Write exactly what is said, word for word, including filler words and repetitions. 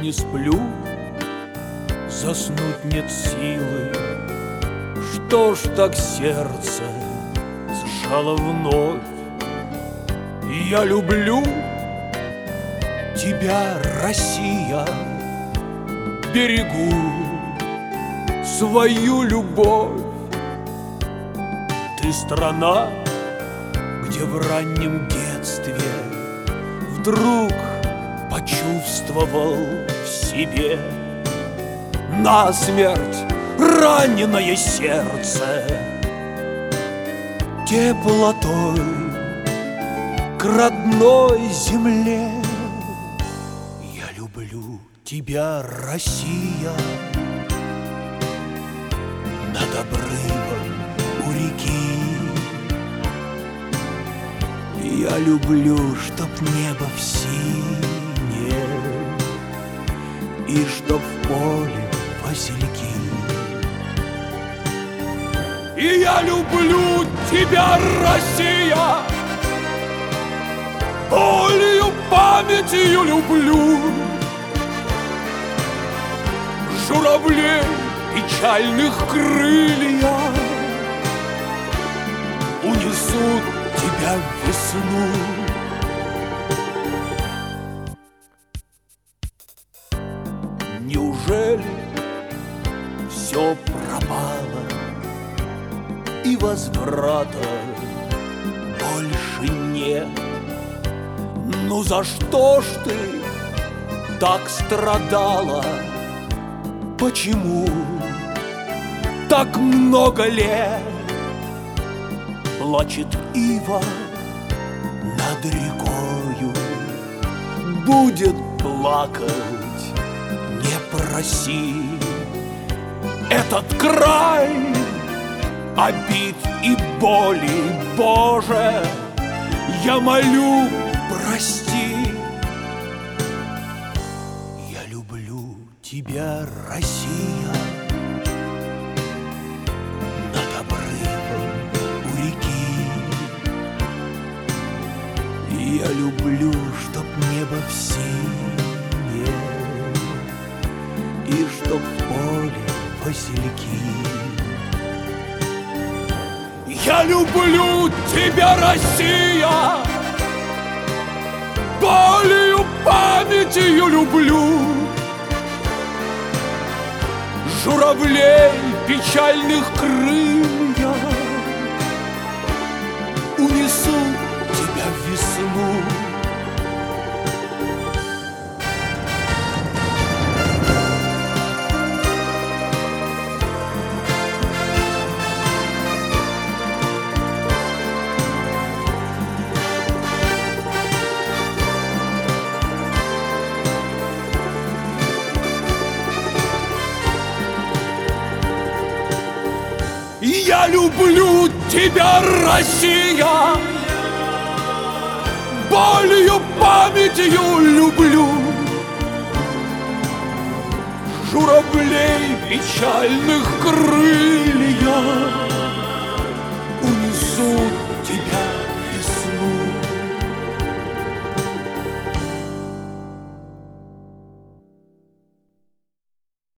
не сплю, заснуть нет силы. Что ж так сердце сжало вновь? Я люблю тебя, Россия, берегу свою любовь. Ты страна, где в раннем детстве вдруг почувствовал в себе насмерть раненое сердце теплотой к родной земле. Я люблю тебя, Россия, над обрывом у реки. Я люблю, чтоб небо в синее и чтоб в поле васильки. И я люблю тебя, Россия, болью, памятью люблю. Журавлей печальных крылья унесут тебя в весну. Неужели все пропало и возврата больше нет? Ну за что ж ты так страдала? Почему так много лет? Плачет ива над рекою, будет плакать, не проси. Этот край обид и боли, Боже, я молю, прости. Я люблю тебя, Россия, над обрывом у реки. Я люблю, чтоб небо в синее и чтоб в поле васильки. Я люблю тебя, Россия, болью, памятью люблю. Журавлей печальных крылья унесут тебя в весну. Я люблю тебя, Россия, болью, памятью люблю. Журавлей печальных крылья